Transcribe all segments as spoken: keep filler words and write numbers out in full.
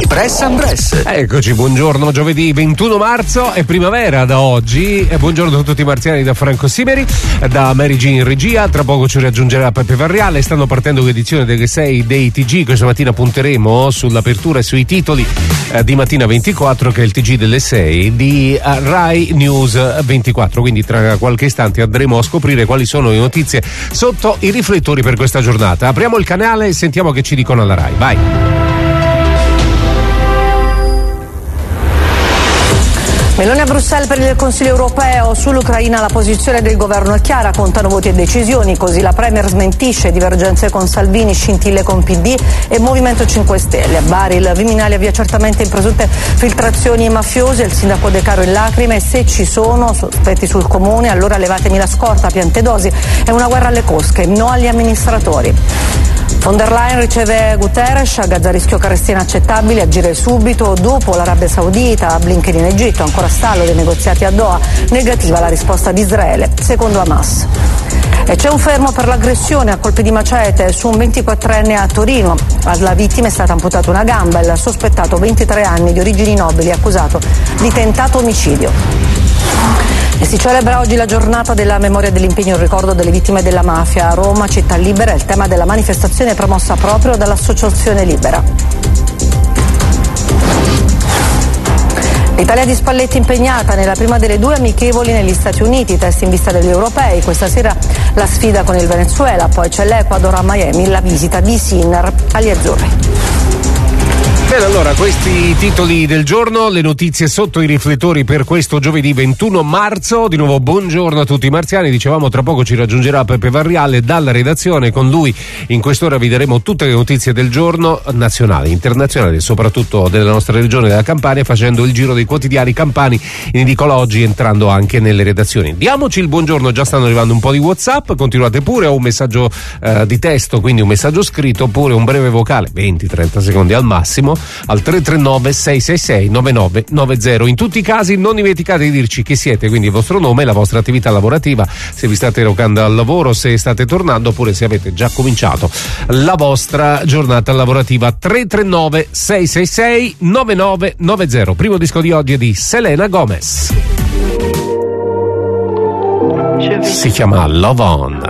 Press and Press. Eccoci, buongiorno, giovedì ventuno marzo, è primavera da oggi. E buongiorno a tutti i marziani da Franco Simeri, da Mary G in regia. Tra poco ci raggiungerà Peppe Varriale. Stanno partendo l'edizione delle sei dei T G. Questa mattina punteremo sull'apertura e sui titoli eh, di Mattina ventiquattro, che è il T G delle sei di uh, Rai News ventiquattro. Quindi tra qualche istante andremo a scoprire quali sono le notizie sotto i riflettori per questa giornata. Apriamo il canale e sentiamo che ci dicono alla Rai. Vai. Meloni a Bruxelles per il Consiglio europeo. Sull'Ucraina la posizione del governo è chiara, contano voti e decisioni, così la Premier smentisce divergenze con Salvini, scintille con P D e Movimento cinque Stelle. A Bari il Viminale avvia certamente in presunte filtrazioni mafiose, il sindaco De Caro in lacrime: se ci sono sospetti sul comune allora levatemi la scorta, Piantedosi, è una guerra alle cosche, no agli amministratori. Von der Leyen riceve Guterres, a Gaza rischio carestie inaccettabili, agire subito. Dopo l'Arabia Saudita, Blinken in Egitto, ancora stallo dei negoziati a Doha, negativa la risposta di Israele, secondo Hamas. E c'è un fermo per l'aggressione a colpi di macete su un ventiquattrenne a Torino. Alla vittima è stata amputata una gamba, il sospettato ventitré anni di origini nobili accusato di tentato omicidio. E si celebra oggi la giornata della memoria dell'impegno in ricordo delle vittime della mafia. A Roma, città libera, è il tema della manifestazione promossa proprio dall'Associazione Libera. L'Italia di Spalletti impegnata nella prima delle due amichevoli negli Stati Uniti, test in vista degli europei. Questa sera la sfida con il Venezuela, poi c'è l'Ecuador a Miami, la visita di Sinner agli azzurri. Bene, allora, questi titoli del giorno, le notizie sotto i riflettori per questo giovedì ventuno marzo. Di nuovo buongiorno a tutti i marziani. Dicevamo, tra poco ci raggiungerà Peppe Varriale dalla redazione. Con lui in quest'ora vi daremo tutte le notizie del giorno, nazionali, internazionali e soprattutto della nostra regione, della Campania, facendo il giro dei quotidiani campani in edicola oggi, entrando anche nelle redazioni. Diamoci il buongiorno, già stanno arrivando un po' di WhatsApp, continuate pure, o un messaggio eh, di testo, quindi un messaggio scritto, oppure un breve vocale, venti trenta secondi al massimo, al tre tre nove sei sei sei nove nove nove zero. In tutti i casi non dimenticate di dirci chi siete, quindi il vostro nome, la vostra attività lavorativa, se vi state recando al lavoro, se state tornando, oppure se avete già cominciato la vostra giornata lavorativa. Tre tre nove sei sei sei nove nove nove zero. Primo disco di oggi è di Selena Gomez, si chiama Love On.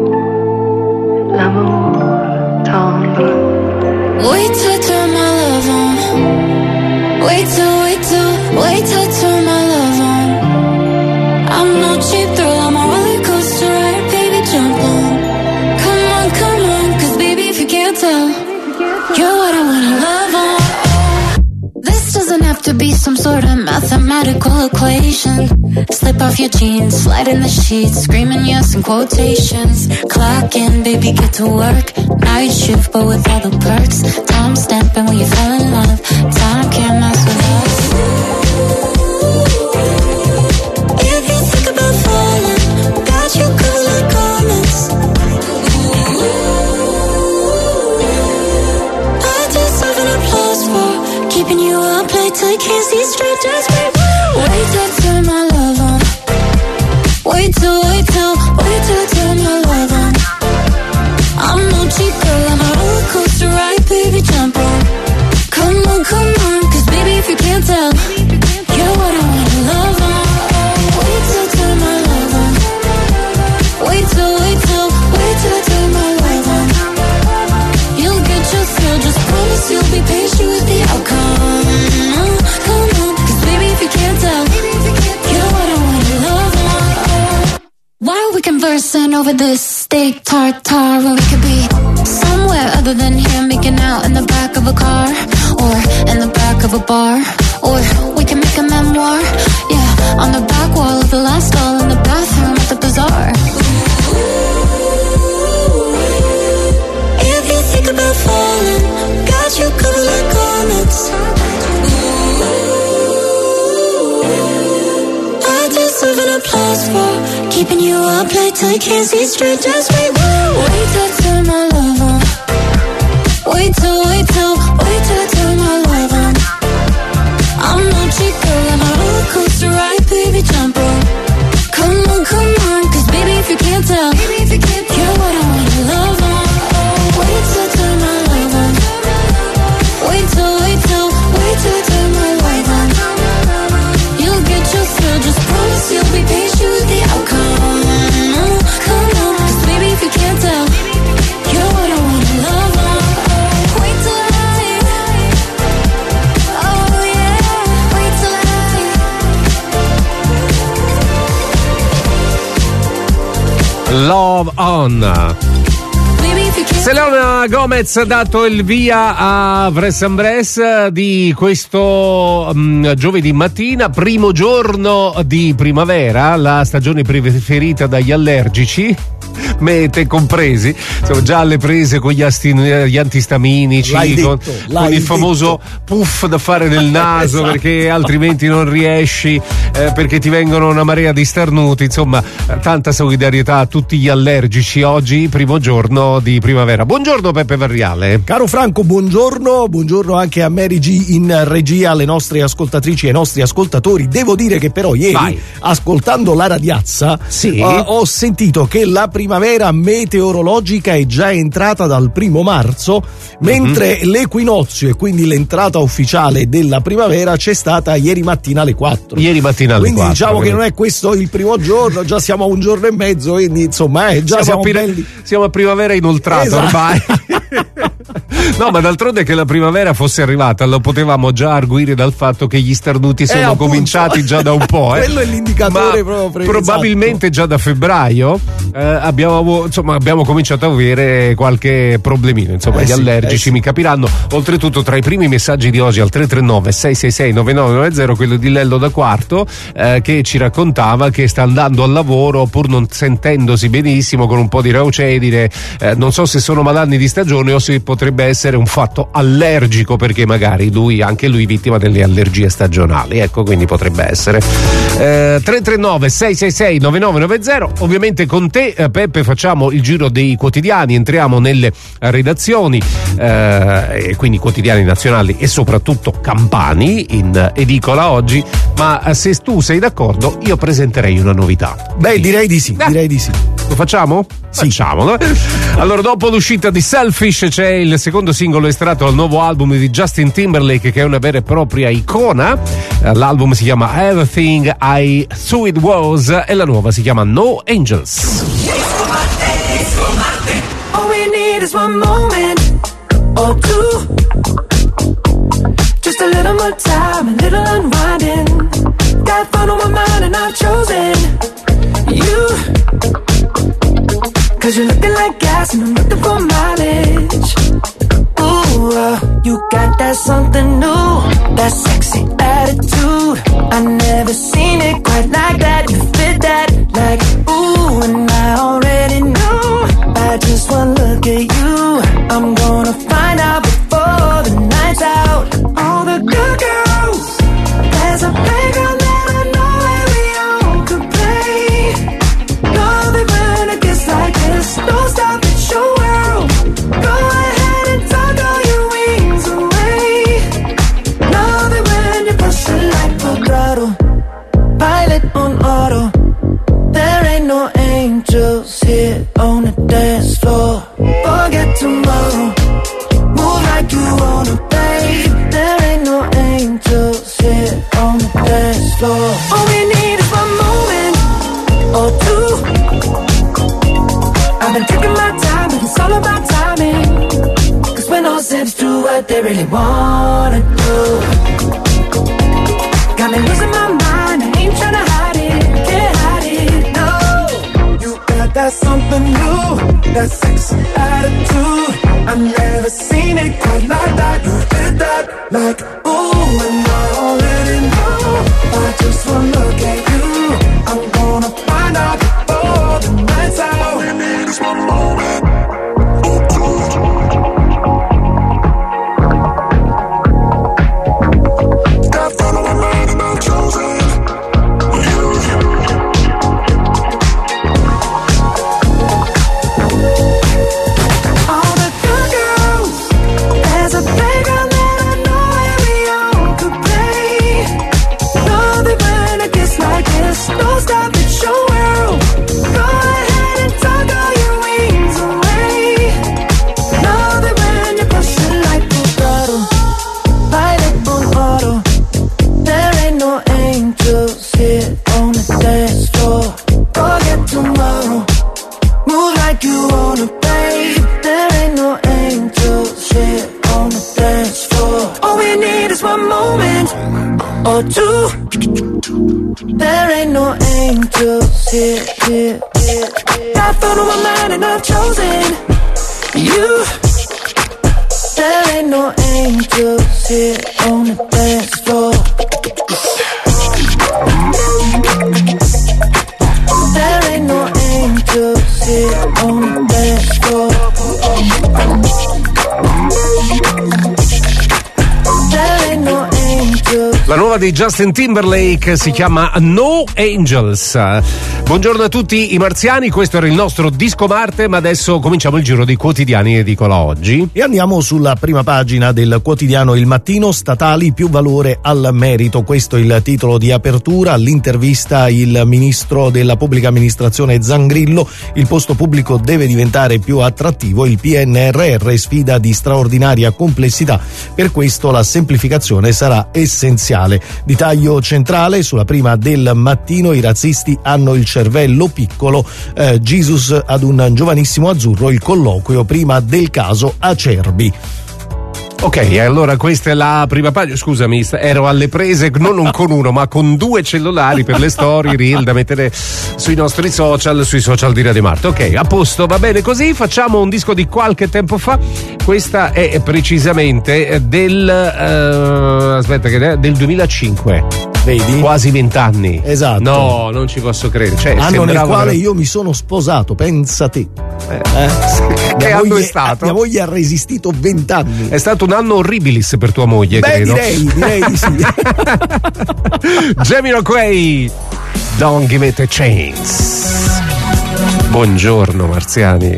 L'amour tendre. Wait till turn my love on. Wait till, wait till, wait till turn my love on. I'm no cheap thrill, I'm a roller coaster ride, baby, jump on. Come on, come on, cause baby, if you can't tell, you're what I wanna love on. This doesn't have to be some sort of mathematical equation. Slip off your jeans, slide in the sheets, screaming yes in quotations. Clock in, baby, get to work. Night shift, but with all the perks. Time stamping when you fall in love. Time can't mess with us. If you think about falling, got you covered like garments. I deserve an applause for keeping you up late till you can't see straight. Just wait, wait till I turn my love on. Wait till, wait till, wait till I turn my love on. I'm no cheap girl, I'm a roller coaster ride, baby, jump on. Come on, come on, cause baby, if you can't tell, you're what I wanna love on. Wait till I turn my love on. Wait till, wait till, wait till I turn my love on. You'll get your thrill, just promise you'll be patient with the outcome. Come on, cause baby, if you can't tell, you're what I wanna love on. Why are we conversing over this steak tartare when we could be somewhere other than here, making out in the back of a car, or in the back of a bar, or we can make a memoir, yeah, on the back wall of the last stall in the bathroom at the bazaar. If you think about falling, got you covered like garments. I deserve an applause for keeping you up late till you can't see straight. Just wait, wait till I turn my love on. Wait till, wait till, wait till I turn my love on. I'm no cheap girl, I'm a roller coaster ride, baby, jump on. Come on, come on, cause baby, if you can't tell, you're what I wanna love on. Wait till I turn my love on. Wait till, wait till, wait Love On. Selena Gomez ha dato il via a Vress and Bress di questo um, giovedì mattina, primo giorno di primavera, la stagione preferita dagli allergici, me te compresi, insomma, già alle prese con gli, asti- gli antistaminici, l'hai con, detto, con il famoso puff da fare nel naso, esatto. Perché altrimenti non riesci, eh, perché ti vengono una marea di starnuti, insomma, tanta solidarietà a tutti gli allergici oggi, primo giorno di primavera. Buongiorno Peppe Varriale. Caro Franco, buongiorno, buongiorno anche a Mary G in regia, alle nostre ascoltatrici e ai nostri ascoltatori. Devo dire che però ieri, Vai. ascoltando la radiazza, Sì. uh, ho sentito che la primavera meteorologica è già entrata dal primo marzo, mentre mm-hmm. l'equinozio e quindi l'entrata ufficiale della primavera c'è stata ieri mattina alle quattro. Ieri mattina alle quindi quattro. Diciamo che non è questo il primo giorno, già siamo a un giorno e mezzo, quindi insomma eh, già siamo, siamo, a, pir- belli. siamo a primavera inoltrata, Esatto. ormai. No, ma d'altronde che la primavera fosse arrivata lo potevamo già arguire dal fatto che gli starnuti sono Eh, appunto. cominciati già da un po', eh. Quello è l'indicatore ma proprio. probabilmente esatto. già da febbraio eh, abbiamo, insomma, abbiamo cominciato a avere qualche problemino, insomma, Eh gli sì, allergici eh sì. mi capiranno. Oltretutto, tra i primi messaggi di oggi al tre tre nove sei sei sei nove nove nove zero, quello di Lello da Quarto, eh, che ci raccontava che sta andando al lavoro pur non sentendosi benissimo, con un po' di raucedine, eh, non so se sono malanni di stagione o se potrebbe essere un fatto allergico, perché magari lui, anche lui, vittima delle allergie stagionali, ecco, quindi potrebbe essere. eh, tre tre nove sei sei sei nove nove nove zero. Ovviamente con te, eh, Peppe, facciamo il giro dei quotidiani, entriamo nelle redazioni, eh, e quindi quotidiani nazionali e soprattutto campani in edicola oggi, ma eh, se tu sei d'accordo io presenterei una novità. Beh, direi di sì, Eh. direi di sì. Lo facciamo? Sì. Facciamolo. Allora, dopo l'uscita di Selfish c'è il secondo singolo estratto dal nuovo album di Justin Timberlake, che è una vera e propria icona. L'album si chiama Everything I Thought It Was e la nuova si chiama No Angels. All we need is one moment or two. Just a little more time, a little unwinding. Got fun on my mind and I've chosen you. Cause you're looking like gas and I'm looking for mileage. Ooh, uh, you got that something new, that sexy attitude. I never seen it quite like that. You fit that like ooh, and I already know. By just one look at you, I'm gonna find out before the night's out. All the good girls, there's a playground that I know where we all could play. Love it when it gets like this. Don't stop, it's your world. Go ahead and tuck all your wings away. Love it when you push it like a throttle. Pilot on auto. There ain't no angels here on the dance floor. Forget tomorrow. Move like you wanna, babe. There ain't no angels here on the dance floor. All we need is one moment or two. I've been taking my time, but it's all about timing. Cause when all zips do what they really wanna do. Got me losing my mind, I ain't tryna hide it, can't hide it, no. You got that something new, that sexy attitude. I've never seen it quite like that. You did that like ooh, and I already know. I just wanna look at you, I'm gonna find out before the night's out. All we need is one moment. Got fun on my mind and I've chosen you. All the good girls, there's a playground that I know where we all could play. Love it when it gets like this. Don't stop, it's your world. Go ahead and tuck all your wings away. Love it when you push it like a throttle. Pilot on auto. There ain't no angels here on the dance floor. Forget tomorrow. Move like you wanna, babe. There ain't no angels here on the dance floor. All we need is one moment or two. There ain't no angels here, here, here, here. Got fun on my mind and I've chosen you. There ain't no angels here on the dance floor. There ain't no angels here on the dance floor. There ain't no angels. La nuova di Justin Timberlake si chiama No Angels. Buongiorno a tutti i marziani, questo era il nostro Disco Marte, ma adesso cominciamo il giro dei quotidiani edicola oggi. E andiamo sulla prima pagina del quotidiano Il Mattino, statali più valore al merito. Questo è il titolo di apertura. All'intervista il ministro della pubblica amministrazione Zangrillo: il posto pubblico deve diventare più attrattivo, il P N R R sfida di straordinaria complessità, per questo la semplificazione sarà essenziale. Di taglio centrale sulla prima del Mattino: i razzisti hanno il cervello piccolo, eh, Jesus ad un giovanissimo azzurro, il colloquio prima del caso Acerbi. Ok, allora questa è la prima pagina. Scusami, ero alle prese non con uno ma con due cellulari per le storie reel da mettere sui nostri social, sui social di Radio Marte. Ok, a posto, va bene così. Facciamo un disco di qualche tempo fa. Questa è precisamente del uh, aspetta che è del duemilacinque. Vedi? Quasi vent'anni. Esatto. No, non ci posso credere. Cioè, anno sembrava... nel quale io mi sono sposato, pensa te. Eh, eh? Che anno è stato? Mia moglie ha resistito vent'anni. È stato un anno horribilis per tua moglie, Beh, credo. direi, direi di sì. Jamiroquai, Don't Give It a Chance. Buongiorno marziani.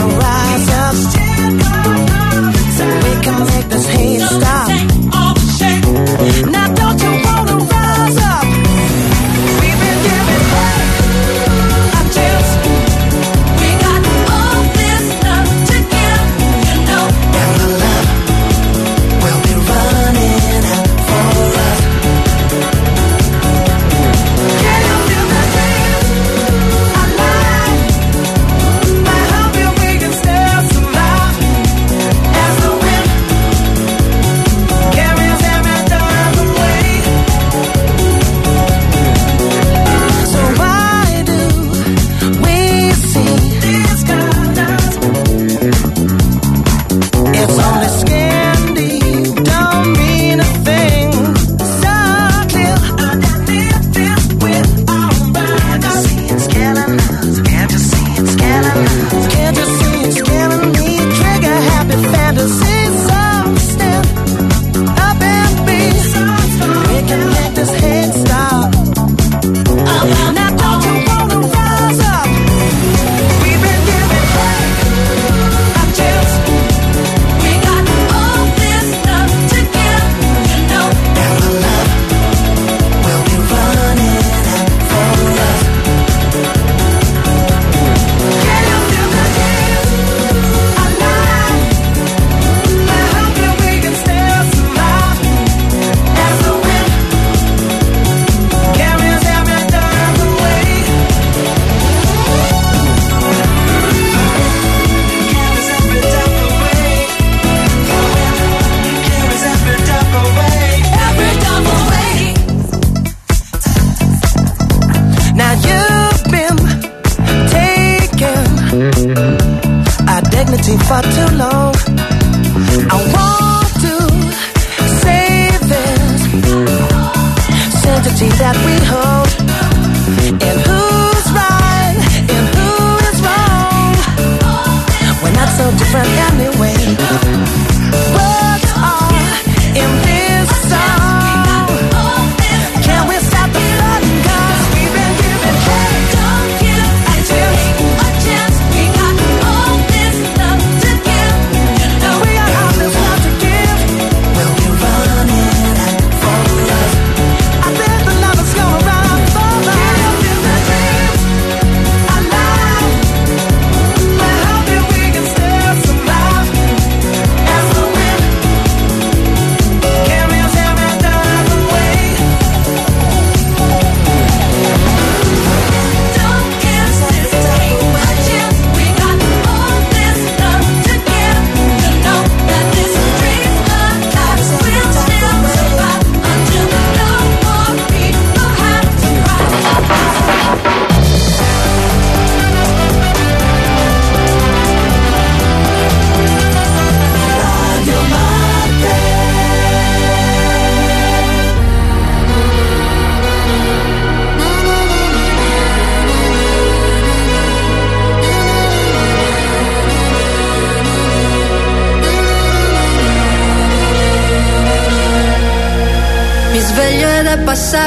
Stop.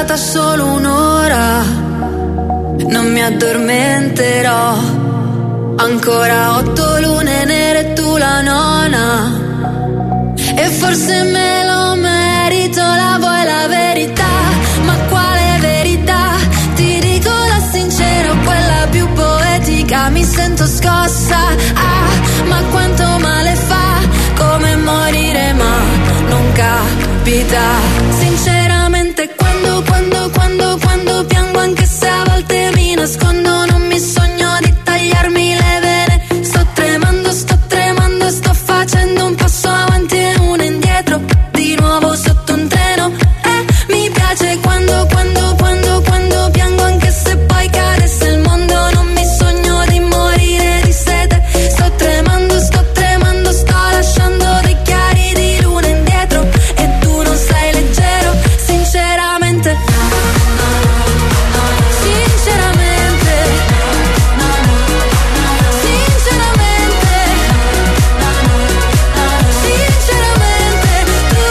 stata solo un'ora, non mi addormenterò. Ancora otto lune nere e tu la nona, e forse me lo merito. La vuoi la verità? Ma quale verità? Ti dico la sincera, quella più poetica. Mi sento scossa, ah, ma quanto male fa, come morire ma non capita. Sinceramente quando, quando, quando, quando piango, anche se a volte mi nascondo, non mi sogno di tagliarmi le vene. Sto tremando, sto tremando, sto facendo un passo avanti e uno indietro, di nuovo sotto un treno. E mi piace quando, quando, quando, quando piango, anche se poi cadesse il mondo, non mi sogno di morire di sete. Sto tremando, sto tremando, sto lasciando dei chiari di luna indietro, e tu non sei leggero. Sinceramente, sinceramente, sinceramente, sinceramente,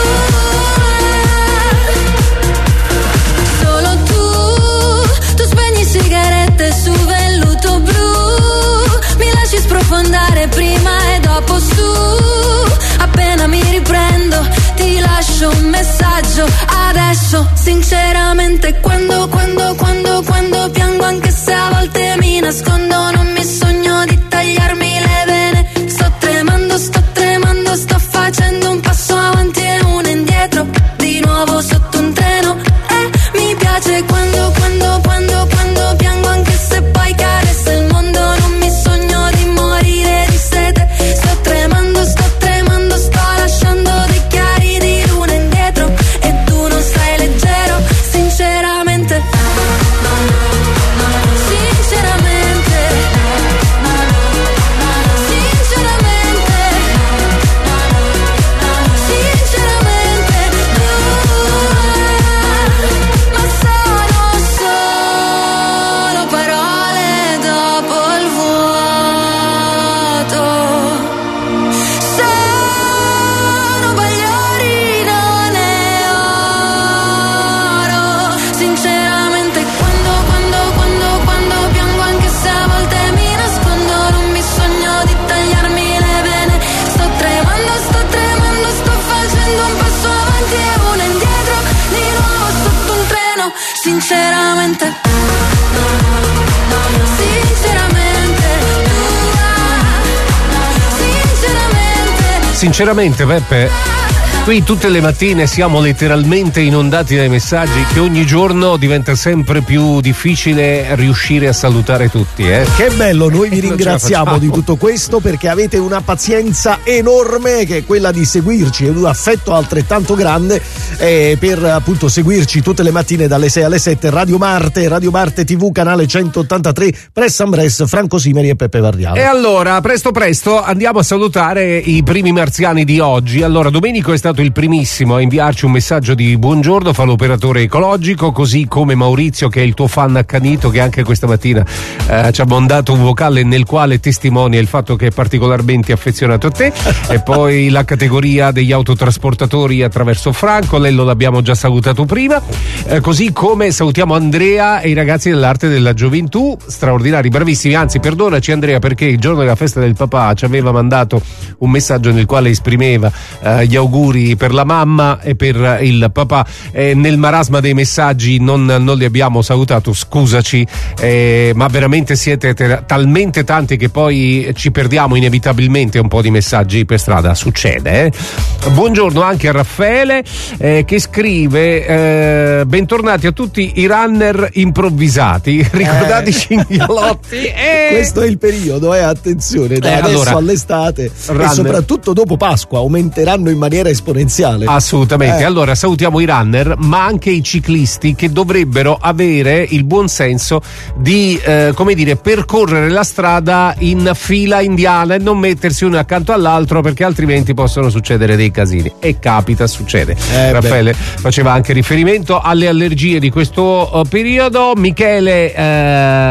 tu, solo tu, tu spegni sigarette su velluto blu, mi lasci sprofondare prima e dopo su, appena mi riprendo ti lascio un messaggio adesso. Sinceramente quando, quando, quando, quando piango, anche se a volte mi nascondo, non mi sogno di tagliarmi le vene. Sto tremando, sto tremando, sto facendo un passo avanti e uno indietro, di nuovo sotto un treno. E mi piace quando, quando, quando, quando piango, anche se poi cadesse il mondo, non mi sogno di morire di sete. Sto tremando, sto tremando, sto lasciando dei chiari di luna indietro, e tu non sei leggero. Sinceramente, sinceramente, sinceramente, sinceramente, tu, ma sono solo parole dopo il vuoto. Sono bagliori, non è oro. Sinceramente quando, quando, quando, quando piango, anche se a volte mi nascondo, non mi sogno di tagliarmi le vene. Sto tremando, sto tremando, sto facendo un passo avanti e uno indietro, di nuovo sotto un treno. Sinceramente, sinceramente, sinceramente, Sinceramente, Peppe, qui tutte le mattine siamo letteralmente inondati dai messaggi che ogni giorno diventa sempre più difficile riuscire a salutare tutti, eh? Che bello, noi vi Non ce la ringraziamo facciamo. di tutto questo, perché avete una pazienza enorme, che è quella di seguirci, e un affetto altrettanto grande eh, per appunto seguirci tutte le mattine dalle sei alle sette. Radio Marte, Radio Marte tivù, canale centottantatré, Press Ambress, Franco Simeri e Peppe Varriale. E allora, presto presto andiamo a salutare i primi marziani di oggi. Allora, Domenico è stato il primissimo a inviarci un messaggio di buongiorno, fa l'operatore ecologico, così come Maurizio, che è il tuo fan accanito, che anche questa mattina eh, ci ha mandato un vocale nel quale testimonia il fatto che è particolarmente affezionato a te. E poi la categoria degli autotrasportatori attraverso Franco, lei lo l'abbiamo già salutato prima, eh, così come salutiamo Andrea e i ragazzi dell'arte della gioventù, straordinari, bravissimi. Anzi, perdonaci Andrea, perché il giorno della festa del papà ci aveva mandato un messaggio nel quale esprimeva eh, gli auguri per la mamma e per il papà. Eh, nel marasma dei messaggi non, non li abbiamo salutato, scusaci, eh, ma veramente siete ter- talmente tanti che poi ci perdiamo inevitabilmente un po' di messaggi per strada, succede, eh? Buongiorno anche a Raffaele, eh, che scrive eh, bentornati a tutti i runner improvvisati, ricordate i cinghialotti. Eh. Questo è il periodo, eh, attenzione, da Eh, adesso allora, all'estate runner. e soprattutto dopo Pasqua aumenteranno in maniera esponenziale. Assolutamente. Eh. Allora salutiamo i runner, ma anche i ciclisti, che dovrebbero avere il buon senso di eh, come dire, percorrere la strada in fila indiana e non mettersi uno accanto all'altro, perché altrimenti possono succedere dei casini, e capita, succede. Eh, Raffaele faceva anche riferimento alle allergie di questo uh, periodo. Michele eh, ha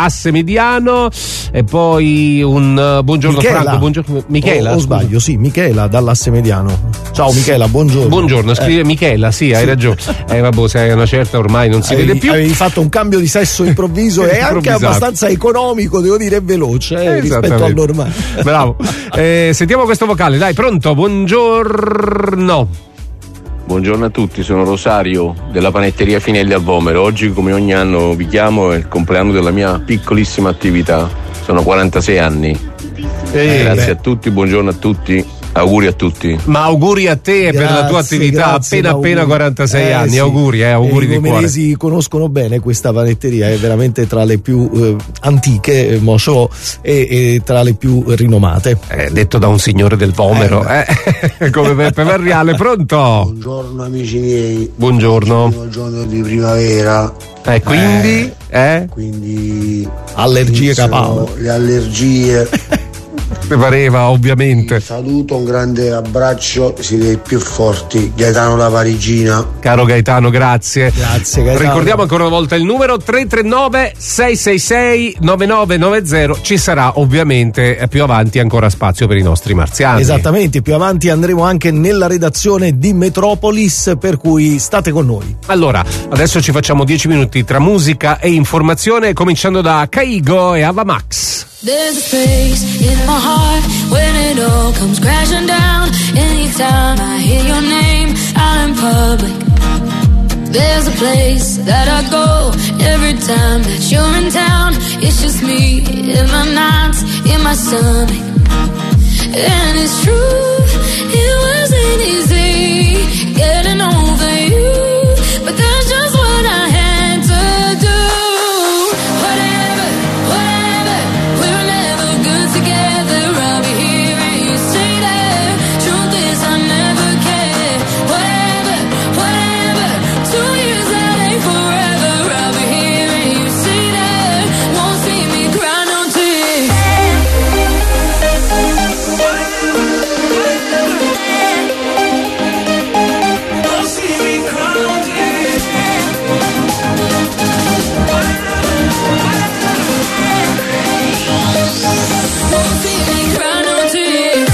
Asse Mediano, e poi un uh, buongiorno Michela. Franco, buongiorno Michela. O, o sbaglio, sì, Michela dall'Asse Mediano. Ciao Michela, buongiorno. Buongiorno, scrive eh. Michela, sì, hai sì. ragione. Eh vabbè, sei una certa ormai non si avevi, vede più. Avevi fatto un cambio di sesso improvviso e anche abbastanza economico, devo dire, e veloce eh, rispetto al normale. Bravo. Eh, sentiamo questo vocale, dai, pronto? Buongiorno. Buongiorno a tutti, sono Rosario della panetteria Finelli al Vomero. Oggi, come ogni anno, vi chiamo, è il compleanno della mia piccolissima attività. Sono quarantasei anni. Eh, Grazie beh. a tutti, buongiorno a tutti. Auguri a tutti. Ma auguri a te Grazie, per la tua attività, grazie, appena appena quarantasei eh, anni. sì. Auguri, eh, auguri e di i cuore. I gomeresi conoscono bene questa panetteria, è veramente tra le più eh, antiche, eh, Mosciò, e, e tra le più rinomate. Eh, detto da un signore del Vomero, eh. Eh, come Beppe Varriale, pronto? Buongiorno amici miei. Buongiorno. Primo giorno di primavera. Eh, quindi? Eh? Quindi allergie capao. Le allergie. Mi pareva, ovviamente. Un saluto, un grande abbraccio, siete i più forti. Gaetano da Parigina. Caro Gaetano, grazie. Grazie Gaetano. Ricordiamo ancora una volta il numero tre tre nove sei sei sei nove nove nove zero. Ci sarà ovviamente più avanti ancora spazio per i nostri marziani. Esattamente, più avanti andremo anche nella redazione di Metropolis, per cui state con noi. Allora, adesso ci facciamo dieci minuti tra musica e informazione, cominciando da Kaigo e Ava Max. There's a space in my heart when it all comes crashing down. Anytime I hear your name out in public, there's a place that I go every time that you're in town. It's just me in my nights, in my stomach. And it's true, it wasn't easy getting over you, but that's just what I had to do. Whatever, whatever, we're never good together. I'll be here and you stay there. Truth is I never cared. Whatever, whatever, two years that ain't forever. I'll be here and you stay there. Won't see me cry no tears. Won't see me cry no tears.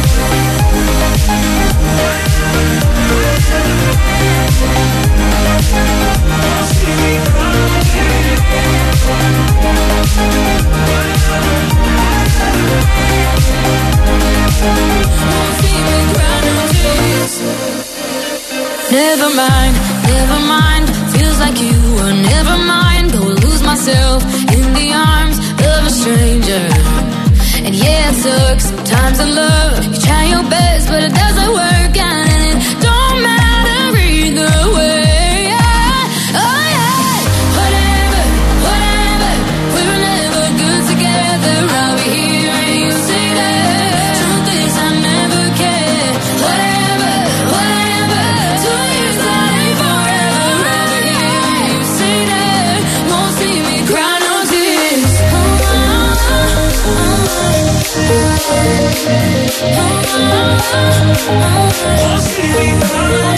Won't see me cry no tears. Never mind, never mind. Feels like you were never mind. Go lose myself in the arms of a stranger. And yeah, it sucks sometimes in love. You try your best, but it doesn't work out, and it don't matter either way. Yeah. Oh yeah. Whatever, whatever, we were never good together. I'll be here and you stay there. Truth is I never cared. Whatever, whatever, two years that ain't forever. I'll be here and you stay there. Won't see me cry no tears. Oh, oh, oh, Won't see me cry no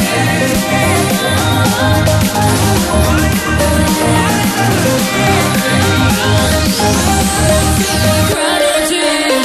tears.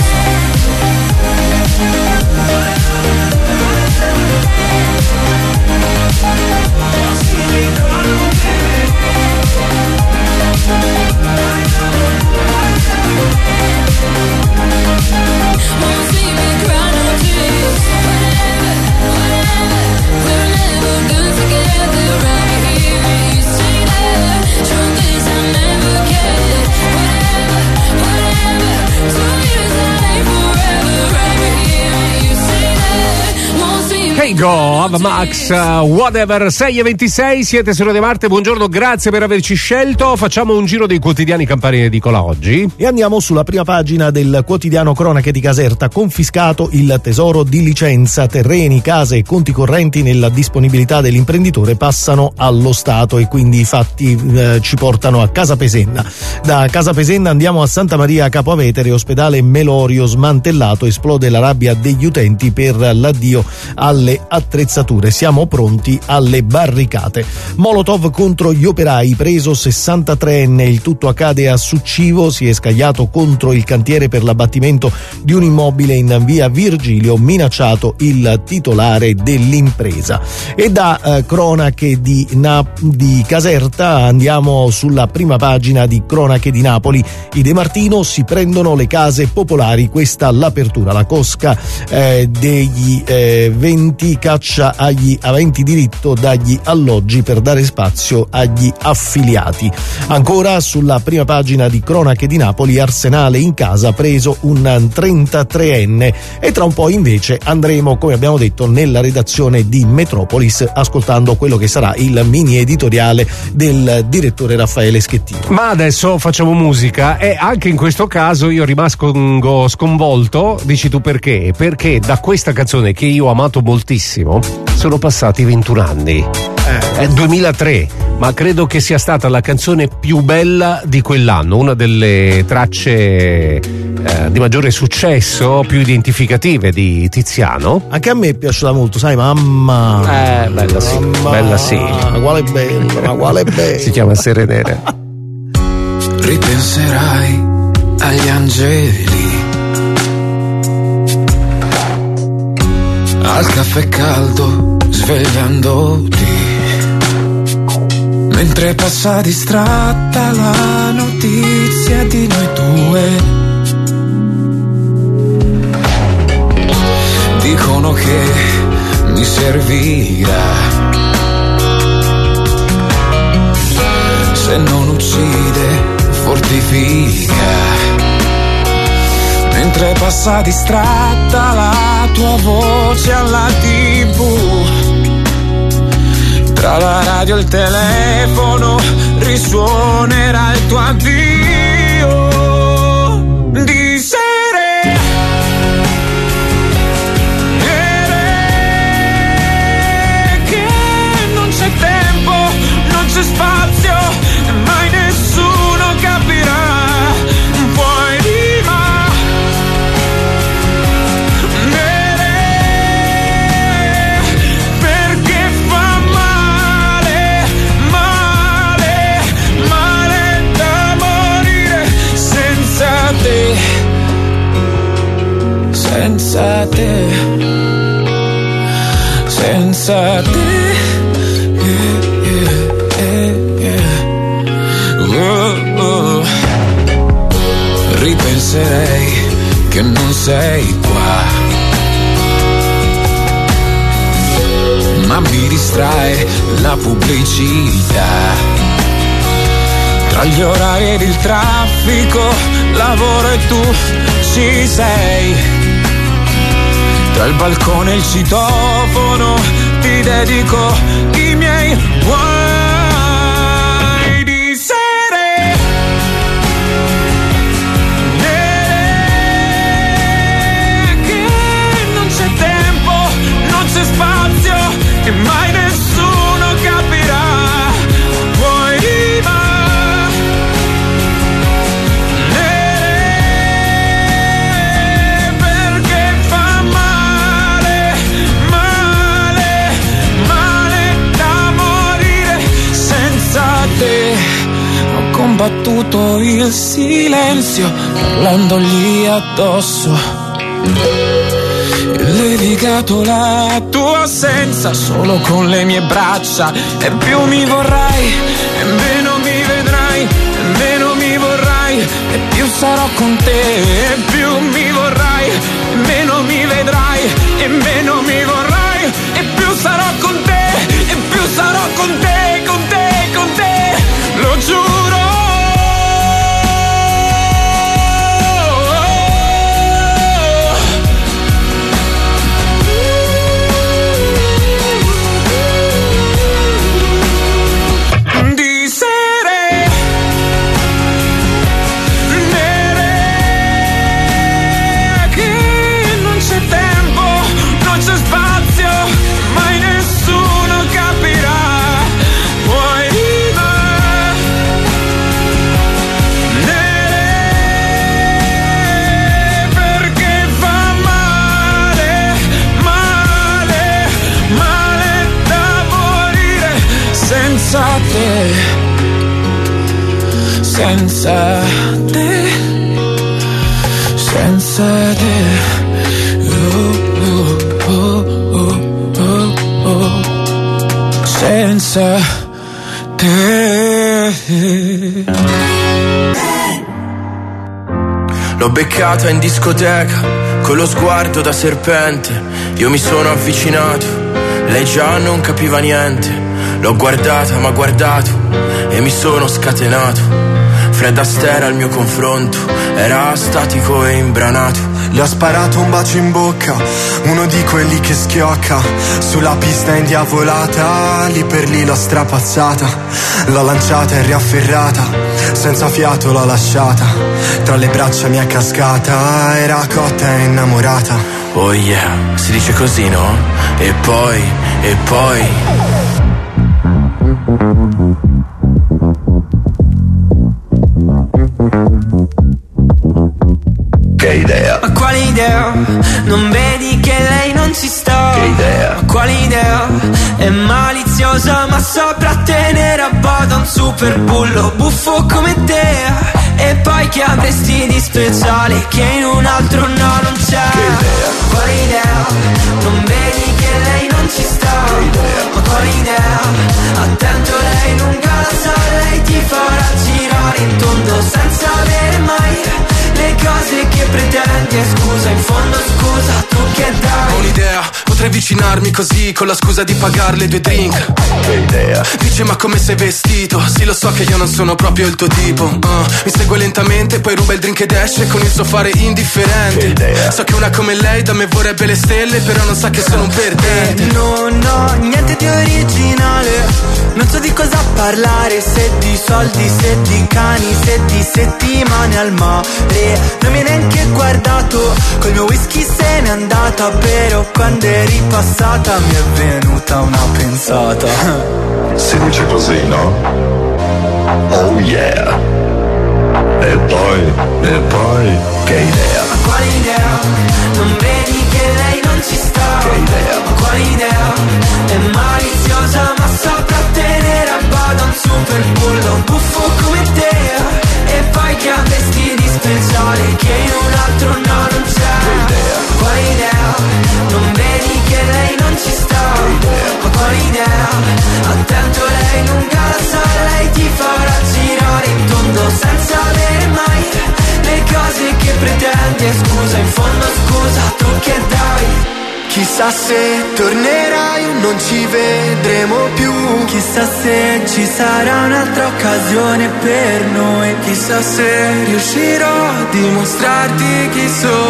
Won't see me cry no tears. Whatever, whatever, we're never good together. I'll be here and you stay there. Truth is I never cared. Whatever, whatever, two years that ain't forever. I'll be here and you stay there. Won't see me. Hey go, Ava Max, uh, whatever, sei e ventisei, siete su Radio Marte, buongiorno, grazie per averci scelto. Facciamo un giro dei quotidiani Campari Edicola oggi. E andiamo sulla prima pagina del quotidiano Cronache di Caserta. Confiscato il tesoro di licenza, terreni, case e conti correnti nella disponibilità dell'imprenditore passano allo Stato, e quindi i fatti eh, ci portano a Casapesenna. Da Casapesenna andiamo a Santa Maria Capo Avetere, ospedale Melorio smantellato, esplode la rabbia degli utenti per l'addio alle attrezzature. Siamo pronti alle barricate. Molotov contro gli operai, preso sessantatreenne. Il tutto accade a Succivo, si è scagliato contro il cantiere per l'abbattimento di un immobile in via Virgilio, minacciato il titolare dell'impresa. E da eh, cronache di, Na- di Caserta andiamo sulla prima pagina di Cronache di Napoli. I De Martino si prendono le case popolari, questa l'apertura. La cosca eh, degli eh, venti caccia agli aventi diritto dagli alloggi per dare spazio agli affiliati. Ancora sulla prima pagina di Cronache di Napoli, Arsenale in casa, preso un trentatreenne. E tra un po' invece andremo, come abbiamo detto, nella redazione di Metropolis, ascoltando quello che sarà il mini editoriale del direttore Raffaele Schettino. Ma adesso facciamo musica e anche in questo caso io rimasco sconvolto. Dici tu perché? Perché da questa canzone che io ho amato moltissimo sono passati ventuno anni. Eh. È duemilatré, ma credo che sia stata la canzone più bella di quell'anno, una delle tracce eh, di maggiore successo, più identificative di Tiziano. Anche a me è piaciuta molto, sai, mamma. Eh, bella sì, mamma, bella sì. Ma quale bella, ma quale bella. Si chiama Serenere. Ripenserai agli angeli, al caffè caldo svegliandoti, mentre passa distratta la notizia di noi due. Dicono che mi servirà, se non uccide fortifica, mentre passa distratta la tua voce alla tivù. Tra la radio e il telefono risuonerà il tuo addio di sere. Sere che non c'è tempo, non c'è spazio, e mai nessuno capirà. Puoi rima nere, perché fa male, male, male da morire senza te, senza te, senza te. Ripenserei che non sei qua, ma mi distrae la pubblicità. Tra gli orari ed il traffico, lavoro e tu ci sei. Tra il balcone e il citofono ti dedico i miei guai di sere. Spazio e mai nessuno capirà. Puoi rimanere perché fa male, male, male da morire senza te. Ho combattuto il silenzio parlandogli addosso, levigato la tua assenza solo con le mie braccia. E più mi vorrai e meno mi vedrai, e meno mi vorrai e più sarò con te. E più mi vorrai e meno mi vedrai, e meno mi vorrai e più sarò con te. E più sarò con te, con te, con te, lo giuro. Di sere nere senza te, senza te. Oh, oh, oh, oh, oh. Senza te. L'ho beccata in discoteca con lo sguardo da serpente. Io mi sono avvicinato, lei già non capiva niente. L'ho guardata, m'ha guardato e mi sono scatenato. Fred Astaire al mio confronto era statico e imbranato. Le ho sparato un bacio in bocca, uno di quelli che schiocca. Sulla pista indiavolata, lì per lì l'ho strapazzata. L'ho lanciata e riafferrata, senza fiato l'ho lasciata. Tra le braccia mi è cascata, era cotta e innamorata. Oh yeah, si dice così, no? E poi, e poi... Che idea? Ma quale idea? Non vedi che lei non ci sta? Che idea? Ma quale idea? È maliziosa ma saprà tenere a bada un super bullo buffo come te. E poi che avresti di speciale che in un altro no non c'è? Che idea? Ma quale idea? Non vedi che lei non ci sta? Che idea? Ma quale idea? Attento, lei lunga la sa, lei ti farà girare in tondo senza avere mai le cose che pretendi. E scusa, in fondo scusa, tu che dai? Ho un'idea, potrei avvicinarmi così con la scusa di pagarle due drink. Che idea? Dice ma come sei vestito? Sì, lo so che io non sono proprio il tuo tipo. uh, Mi segue lentamente, poi ruba il drink ed esce con il suo fare indifferente. Che idea? So che una come lei da me vorrebbe le stelle, però non sa che sono un perdente. Eh, non ho niente di originale, non so di cosa parlare, se di soldi, se di cani, se di settimane al mare. Non mi hai neanche guardato, col mio whisky se n'è andata, però quando eri passata mi è venuta una pensata. Si dice così, no? Oh yeah. E poi, e poi, che idea? Ma quale idea? Non vedi che lei non ci sta? Che idea? Ma quale idea? È maliziosa ma saprà tenere a bada un super bullo buffo come te. E poi che avresti di speciale che in un altro no non c'è? Che idea? Ma quale idea? Non vedi che lei non ci sta? Che idea? Ma quale idea? Attento, lei lunga la sa, lei ti farà girare in tondo senza avere mai le cose che pretendi. E scusa, in fondo scusa, tu che dai? Chissà se tornerai o non ci vedremo più. Chissà se ci sarà un'altra occasione per noi. Chissà se riuscirò a dimostrarti chi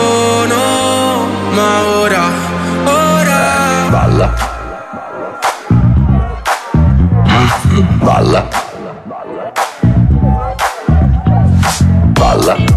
sono. Ma ora, ora Balla. Balla. Balla.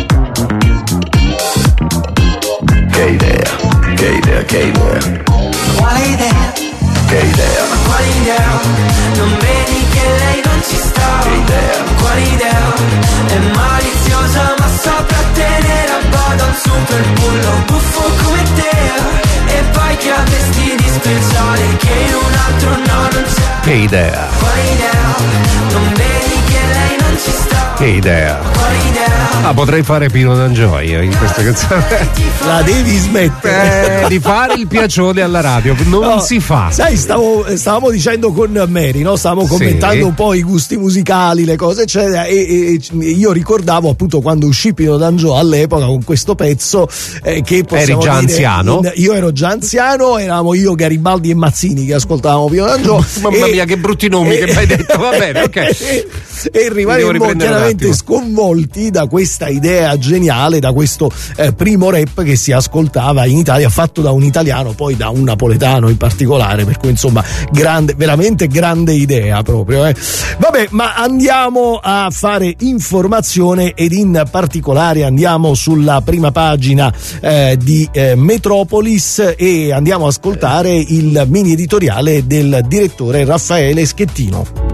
Che idea? Che idea? Che idea? quale idea? Che idea? Ma quale idea? Non vedi che lei non ci sta? Che idea? Ma quale idea? È maliziosa ma saprà tenere a bada un super bullo buffo come te. E poi che avresti di speciale che in un altro no non c'è? Che idea? Quale idea? Non vedi che lei non ci sta? Che idea? Ma quale idea? Ah, potrei fare Pino D'Angioia in questa canzone. La devi smettere eh, di fare il piacione alla radio, non no, si fa. Sai, stavo, stavamo dicendo con Mary, no? Stavamo commentando sì. un po' i gusti musicali, le cose eccetera, e, e io ricordavo appunto quando uscì Pino D'Angio all'epoca con questo pezzo eh, che possiamo Eri già dire, anziano? In, io ero già anziano, eravamo io, Garibaldi e Mazzini che ascoltavamo Pino D'Angio. Mamma e, mia, che brutti nomi e, che mi hai detto, va bene, ok. E, e rimarremo chiaramente sconvolti da questa idea geniale, da questo eh, primo rap che si ascoltava in Italia, fatto da un italiano, poi da un napoletano in particolare, per cui insomma grande, veramente grande idea proprio. Eh. Vabbè, ma andiamo a fare informazione ed in particolare andiamo sulla prima pagina eh, di eh, Metropolis e andiamo a ascoltare il mini editoriale del direttore Raffaele Schettino.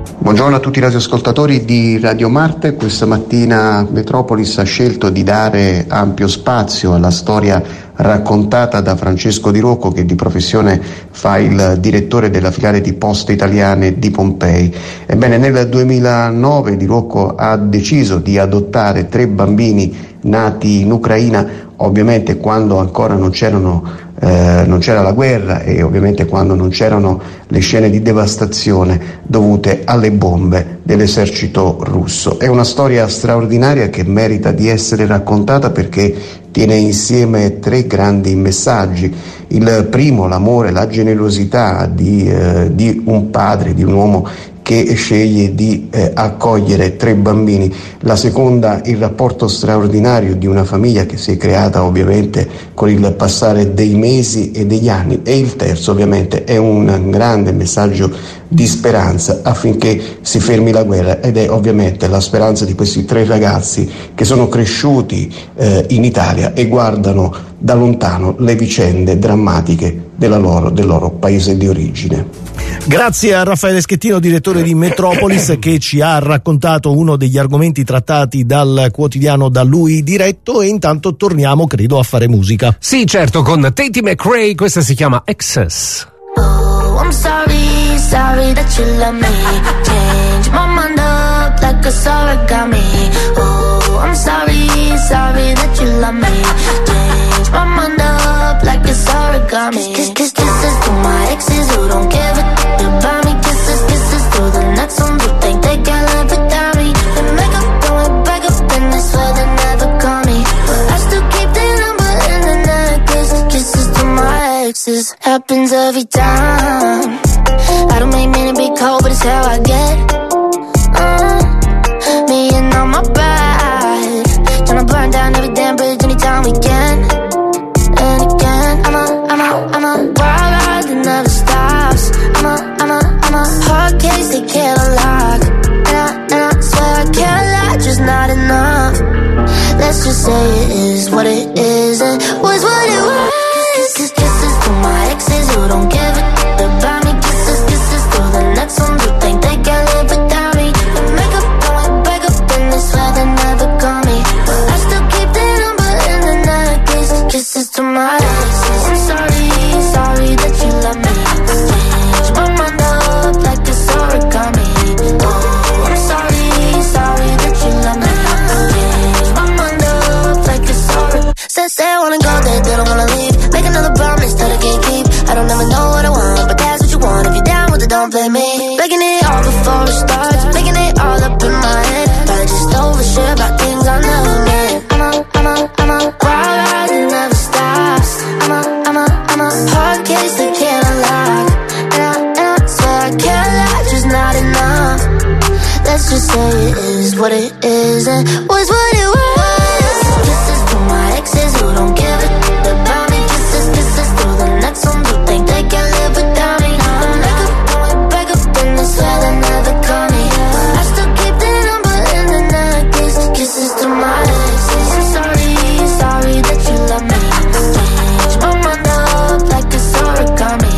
Buongiorno a tutti i radioascoltatori di Radio Marte. Questa mattina Metropolis ha scelto di dare ampio spazio alla storia raccontata da Francesco Di Rocco, che di professione fa il direttore della filiale di Poste Italiane di Pompei. Ebbene, nel duemilanove Di Rocco ha deciso di adottare tre bambini nati in Ucraina, ovviamente quando ancora non c'erano Eh, non c'era la guerra e ovviamente quando non c'erano le scene di devastazione dovute alle bombe dell'esercito russo. È una storia straordinaria che merita di essere raccontata perché tiene insieme tre grandi messaggi. Il primo, l'amore, la generosità di, eh, di un padre, di un uomo che sceglie di eh, accogliere tre bambini. La seconda, il rapporto straordinario di una famiglia che si è creata ovviamente con il passare dei mesi e degli anni. E il terzo ovviamente è un grande messaggio di speranza affinché si fermi la guerra, ed è ovviamente la speranza di questi tre ragazzi che sono cresciuti eh, in Italia e guardano da lontano le vicende drammatiche della loro, del loro paese di origine. Grazie a Raffaele Schettino, direttore di Metropolis, che ci ha raccontato uno degli argomenti trattati dal quotidiano da lui diretto, e intanto torniamo, credo, a fare musica. Sì, certo, con Tate McRae, questa si chiama Excess. Oh, I'm sorry, sorry that you love me. Change my mind up like a origami. Oh, I'm sorry, sorry that you love me. Change my mind up like it's origami. Kiss, kiss, kisses to my exes who don't give a f*** about me. Kisses, kisses to the next ones who think they can live without me. They make up, going back up, and they swear they never call me. But I still keep their number in the necklace. Kisses to my exes, happens every time. I don't make men to be cold, but it's how I get. Uh, me and all my pride, tryna burn down every damn bridge anytime we can. And again, I'm a, I'm a, I'm a wild ride that never stops. I'm a, I'm a, I'm a hard case they can't unlock. And I, and I swear I can't lie, just not enough. Let's just say it is what it is and was what it was. Kisses, kisses to my exes who don't give a f*** about me. Kisses, kisses to the next ones who think they can live without me. They make up, going back up, and they swear they never call me. But I still keep their number in the necklace. Kisses to my exes. I'm sorry, sorry that you love me. Change my mind up like it's origami. Oh, I'm sorry, sorry that you love me. Change my mind up like it's origami. Say, say I wanna go there, they don't wanna leave. Make another promise that I can't keep. I don't ever know what I want, but that's what you want. If you're down with it, don't blame me. Making it all before it starts, making it all up in my head. Probably just overshare about things I never meant. I'm a, I'm a, I'm a wild ride that never stops. I'm a, I'm a, I'm a hard case that can't unlock. And I, and I swear I can't lie, just not enough. Let's just say it is what it is and was what it was. Kisses to my exes who don't give a f*** about me. Kisses, kisses to the next ones who think they can live without me. They make up, going back up, and they swear they never call me. I still keep their number in the necklace. Kisses to my exes. I'm sorry, sorry that you love me. Change my mind up like it's origami.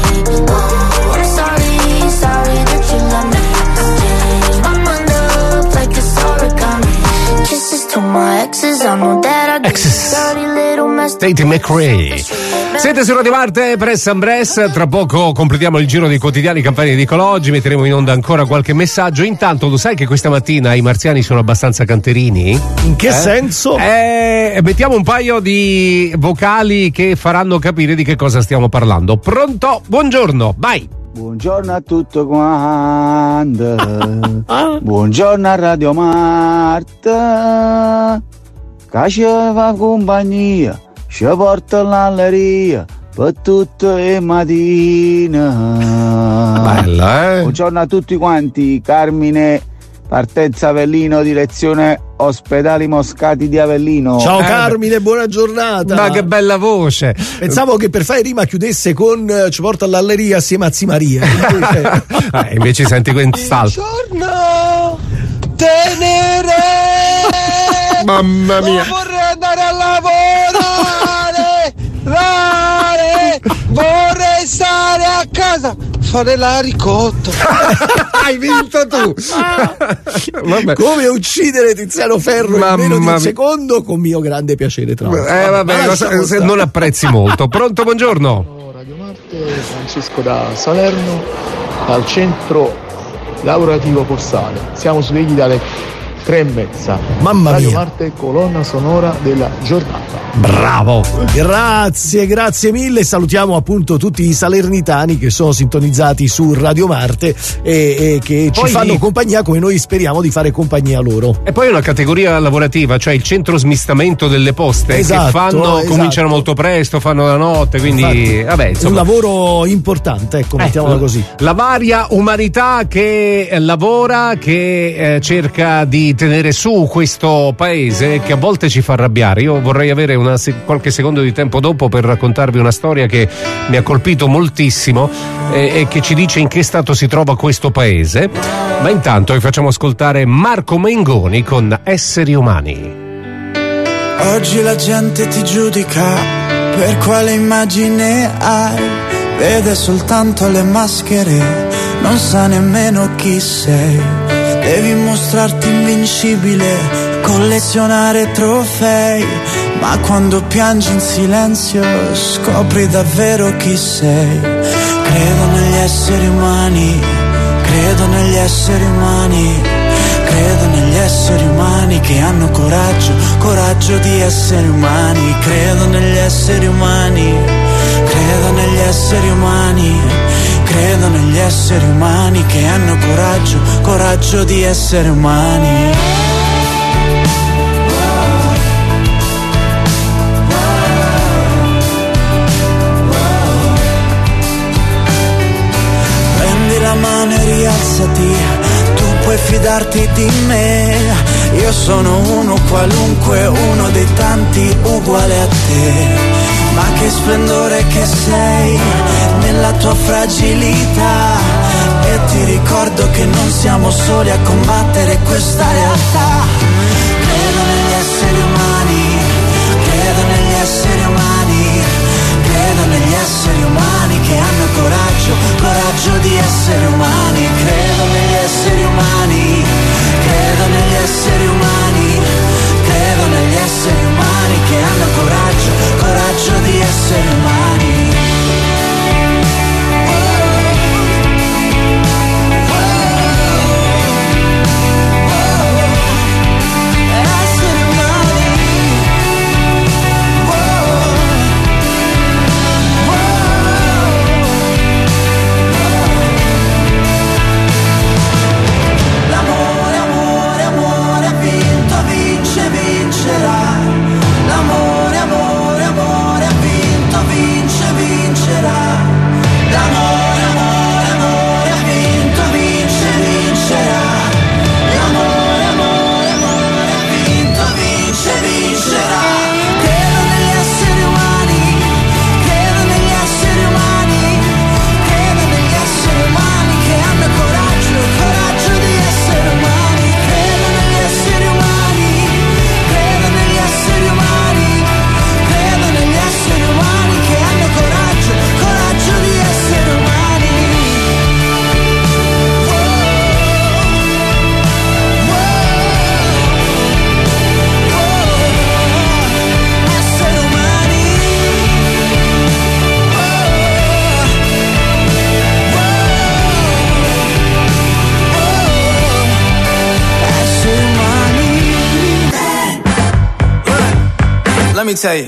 Oh, I'm sorry, sorry that you love me. Change my mind up like it's origami. Kisses to my exes, I know that I did dirty little mess. Tate McRae. Siete su Radio Marte, Press and Press. Tra poco completiamo il giro dei quotidiani Campania Edicola. Oggi metteremo in onda ancora qualche messaggio. Intanto, lo sai che questa mattina i marziani sono abbastanza canterini? In che eh? senso? Eh, mettiamo un paio di vocali che faranno capire di che cosa stiamo parlando. Pronto? Buongiorno, vai! Buongiorno a tutti quanti. Buongiorno a Radio Marte. Che ci fa compagnia, ci porta l'alleria per tutte le mattine. Bella, eh? Buongiorno a tutti quanti. Carmine, partenza Avellino, direzione Ospedali Moscati di Avellino. Ciao Eh, Carmine, buona giornata. Ma che bella voce! Pensavo che per fare rima chiudesse con eh, ci porta all'alleria assieme a Zi Maria. Invece, Eh, invece senti quest'altro. Buongiorno, tenere. Mamma mia. Non vorrei andare a lavorare, rare, vorrei stare a casa, fare la ricotta. Hai vinto tu. Vabbè. Come uccidere Tiziano Ferro Mamma in meno di un mia. secondo, con mio grande piacere, tra l'altro. Eh vabbè, Ma se, se non apprezzi molto. Pronto, buongiorno. Francesco da Salerno, dal centro lavorativo Porsale. Siamo svegli dalle tre e mezza. Mamma Radio mia. Marte, colonna sonora della giornata. Bravo, grazie, grazie mille. Salutiamo appunto tutti i salernitani che sono sintonizzati su Radio Marte e, e che Poi- ci fanno compagnia, come noi speriamo di fare compagnia loro. E poi una categoria lavorativa, cioè il centro smistamento delle poste, Esatto, che fanno, esatto. cominciano molto presto, fanno la notte, quindi Infatti, vabbè, insomma. un lavoro importante, ecco, mettiamola Eh, così. La varia umanità che eh, lavora, che eh, cerca di tenere su questo paese, che a volte ci fa arrabbiare. Io vorrei avere una se- qualche secondo di tempo dopo per raccontarvi una storia che mi ha colpito moltissimo eh, e che ci dice in che stato si trova questo paese. Ma intanto vi facciamo ascoltare Marco Mengoni con Esseri Umani. Oggi la gente ti giudica per quale immagine hai, vede soltanto le maschere, non sa nemmeno chi sei. Devi mostrarti invincibile, collezionare trofei, ma quando piangi in silenzio scopri davvero chi sei. Credo negli esseri umani, credo negli esseri umani, credo negli esseri umani che hanno coraggio, coraggio di essere umani. Credo negli esseri umani, credo negli esseri umani, credo negli esseri umani che hanno coraggio, coraggio di essere umani. Prendi la mano e rialzati, tu puoi fidarti di me. Io sono uno qualunque, uno dei tanti uguale a te. Ma che splendore che sei nella tua fragilità, e ti ricordo che non siamo soli a combattere questa realtà. Credo negli esseri umani, credo negli esseri umani, credo negli esseri umani che hanno coraggio, coraggio di essere umani. Credo negli esseri umani, credo negli esseri umani, credo negli esseri umani che hanno coraggio, coraggio di essere umani. Esseri umani. L'amore, amore, amore ha vinto, vince, vincerà. L'amore, amore, amore ha vinto, vince, vincerà. L'amore, amore, amore ha vinto, vince, vincerà. L'amore, amore, amore ha vinto, vince, vincerà. Credo negli esseri umani, credo negli esseri umani, credo negli esseri umani che hanno coraggio, coraggio di essere umani. Credo negli esseri umani, credo negli esseri umani, credo negli esseri umani che hanno coraggio, coraggio di essere umani. Esseri umani. Esseri umani. Let me tell you.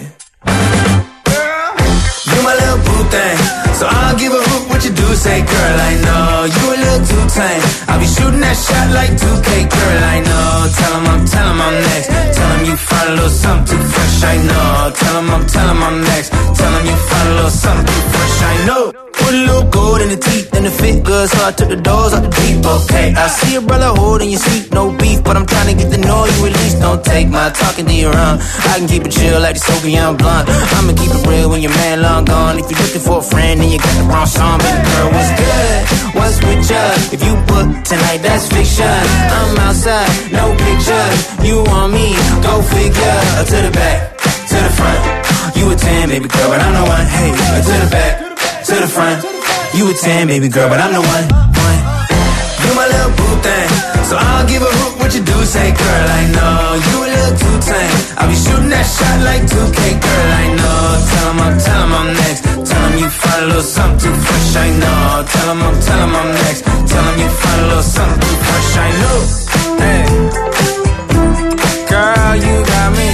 You my little boo thing, so I don't give a hoot what you do say, girl, I know. You a little too tame, I'll be shooting that shot like two K, girl, I know. Tell him I'm, tell him I'm next, tell him you find a little something too fresh, I know. Tell him I'm, tell him I'm next, tell him you find a little something too fresh, I know. Put a little gold in the teeth and the fit good, so I took the doors out the deep, okay. I see your brother holding your seat, no beef, but I'm trying to get to know you at least. Don't take my talking to your own, I can keep it chill like the Soviet blunt. I'ma keep it real when your man long gone. If you're looking for a friend and you got the wrong song, baby girl, what's good? What's with ya? If you book tonight, that's fiction. I'm outside, no pictures. You want me? Go figure. To the back, to the front. You a ten, baby girl, but I'm the one. Hey, to the back, to the front. You a ten, baby girl, but I'm the one, one. You my little boo thing, so I don't give a hoot what you do, say girl, I know. You a little too tame, I'll be shooting that shot like two K, girl, I know. Tell him I'm, tell him I'm next, tell him you find a little something too fresh, I know. Tell him I'm, tell him I'm next, tell him you find a little something too fresh, I know. Hey, girl, you got me.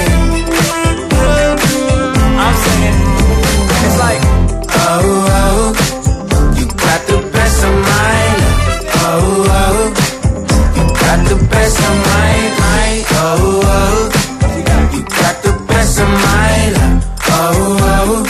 I'm singing, it's like, oh, oh, you got the best of mine. Oh, oh, you got the best of mine, mine. Oh, oh, you got the best of mine. Oh, oh,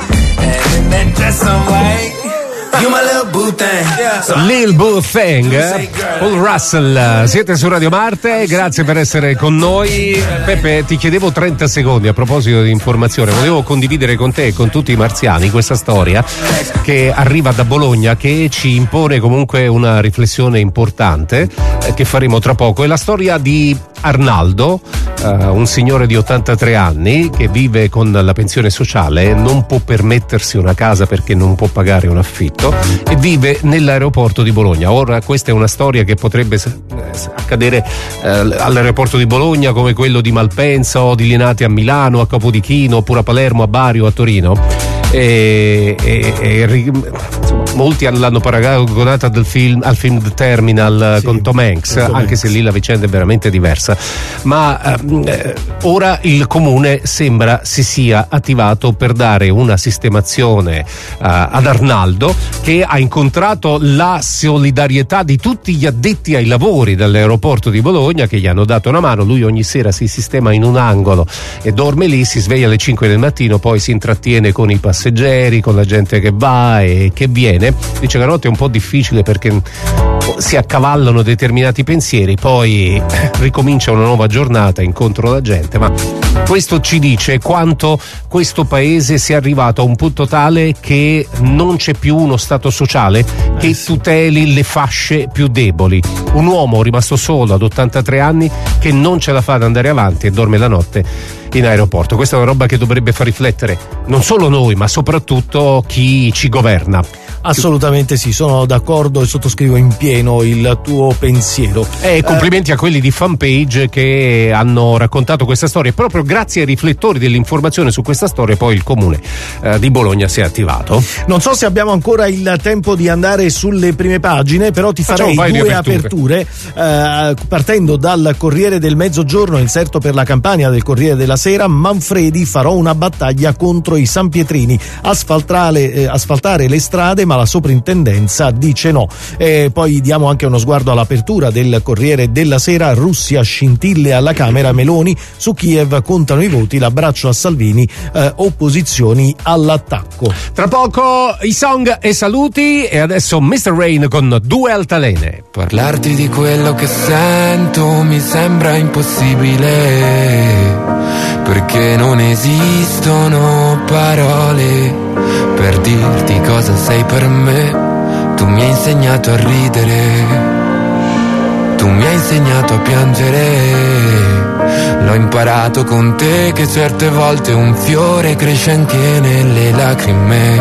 and in that dress I'm white. You my little boo thing. Lil Boo Thing, eh? Paul Russell, siete su Radio Marte, grazie per essere con noi. Peppe, ti chiedevo trenta secondi a proposito di informazione, volevo condividere con te e con tutti i marziani questa storia che arriva da Bologna, che ci impone comunque una riflessione importante eh, che faremo tra poco. È la storia di Arnaldo, eh, un signore di ottantatré anni che vive con la pensione sociale, non può permettersi una casa perché non può pagare un affitto e vive nell'aeroporto di Bologna. Ora questa è una storia che potrebbe accadere eh, all'aeroporto di Bologna, come quello di Malpensa o di Linate a Milano, a Capodichino, oppure a Palermo, a Bari o a Torino. E, e, e insomma, molti l'hanno paragonata al film, al film The Terminal, sì, con Tom Hanks, Tom anche Hanks. Se lì la vicenda è veramente diversa. Ma eh, ora il comune sembra si sia attivato per dare una sistemazione eh, ad Arnaldo, che ha incontrato la solidarietà di tutti gli addetti ai lavori dell'aeroporto di Bologna, che gli hanno dato una mano. Lui ogni sera si sistema in un angolo e dorme lì, si sveglia alle cinque del mattino, poi si intrattiene con i passeggeri, con la gente che va e che viene. Dice che la notte è un po' difficile perché si accavallano determinati pensieri, poi ricomincia una nuova giornata, incontro la gente, ma questo ci dice quanto questo paese sia arrivato a un punto tale che non c'è più uno stato sociale che tuteli le fasce più deboli. Un uomo rimasto solo ad ottantatré anni che non ce la fa ad andare avanti e dorme la notte in aeroporto. Questa è una roba che dovrebbe far riflettere non solo noi, ma soprattutto chi ci governa. Assolutamente sì, sono d'accordo e sottoscrivo in pieno il tuo pensiero. E complimenti eh, a quelli di Fanpage che hanno raccontato questa storia. Proprio grazie ai riflettori dell'informazione su questa storia poi il comune eh, di Bologna si è attivato. Non so se abbiamo ancora il tempo di andare sulle prime pagine, però ti farei due aperture, aperture eh, partendo dal Corriere del Mezzogiorno, inserto per la campagna del Corriere della Sera. Manfredi: farò una battaglia contro i sanpietrini, asfaltare, eh, asfaltare le strade, ma la soprintendenza dice no. E poi diamo anche uno sguardo all'apertura del Corriere della Sera. Russia, scintille alla Camera, Meloni: su Kiev contano i voti, l'abbraccio a Salvini, eh, opposizioni all'attacco. Tra poco i song e saluti, e adesso mister Rain con Due Altalene. Parlarti di quello che sento mi sembra impossibile, perché non esistono parole per dirti cosa sei per me. Tu mi hai insegnato a ridere, tu mi hai insegnato a piangere. L'ho imparato con te che certe volte un fiore cresce anche nelle lacrime,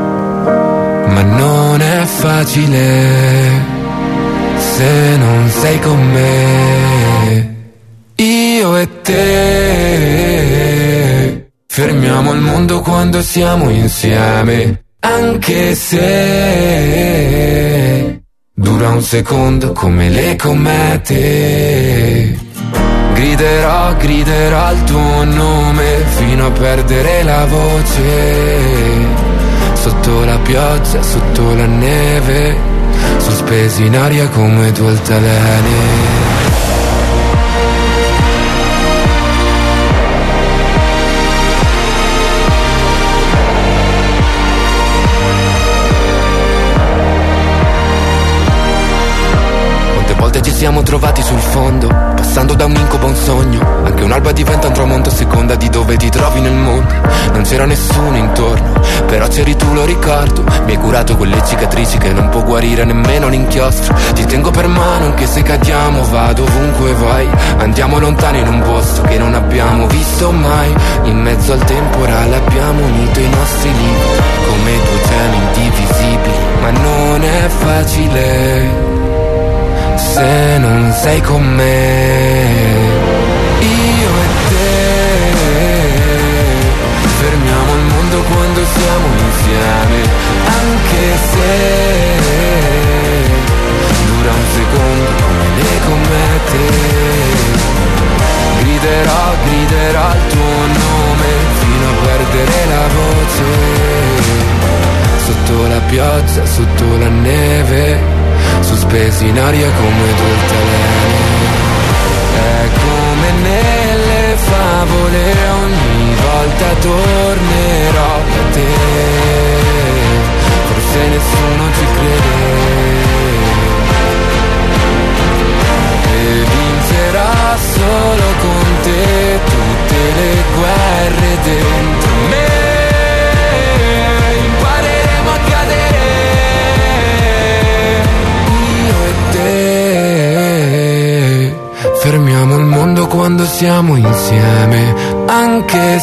ma non è facile se non sei con me. Io e te fermiamo il mondo quando siamo insieme, anche se dura un secondo come le comete. Griderò, griderò il tuo nome fino a perdere la voce, sotto la pioggia, sotto la neve, sospesi in aria come due altalene. Ci siamo trovati sul fondo, passando da un incubo a un sogno. Anche un'alba diventa un tramonto a seconda di dove ti trovi nel mondo. Non c'era nessuno intorno, però c'eri tu, lo ricordo. Mi hai curato quelle cicatrici che non può guarire nemmeno l'inchiostro. Ti tengo per mano anche se cadiamo, vado ovunque vai. Andiamo lontani in un posto che non abbiamo visto mai. In mezzo al temporale abbiamo unito i nostri libri come due geni indivisibili. Ma non è facile se non sei con me. Io e te fermiamo il mondo quando siamo insieme, anche se dura un secondo come le comete. Griderò, griderò il tuo nome fino a perdere la voce. Sotto la pioggia, sotto la neve, sospesi in aria come due altalene. È come nelle favole, ogni volta tornerò da te. Forse nessuno ci crede e vincerò solo con te tutte le guerre dentro me. Impareremo a cadere, io e te. Fermiamo il mondo quando siamo insieme, anche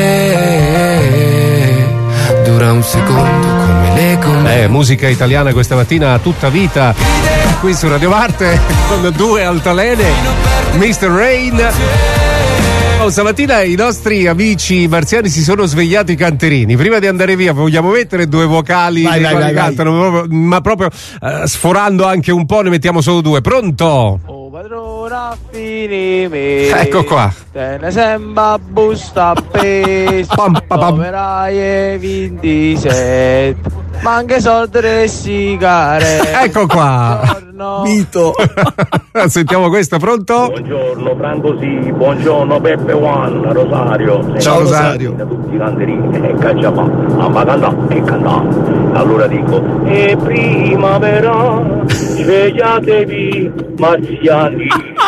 se dura un secondo come le comete. Eh, musica italiana questa mattina a tutta vita qui su Radio Marte con due altalene, mister Rain. Oh, stamattina i nostri amici marziani si sono svegliati canterini. Prima di andare via vogliamo mettere due vocali vai, vai, vai, cantano, vai. Ma proprio uh, sforando anche un po', ne mettiamo solo due. Pronto? Oh padrona finimi, ecco qua. te ne sembra busta appesa, operai ventisette, ma anche soldi e sigarette. Ecco qua. Mito. Sentiamo questo, pronto? Buongiorno Franco, sì, buongiorno Peppe Juan, Rosario. Ciao Rosario. Tutti i canterini e cacciapa, amma cantà e cantà. Allora dico, e primavera, svegliatevi marziani,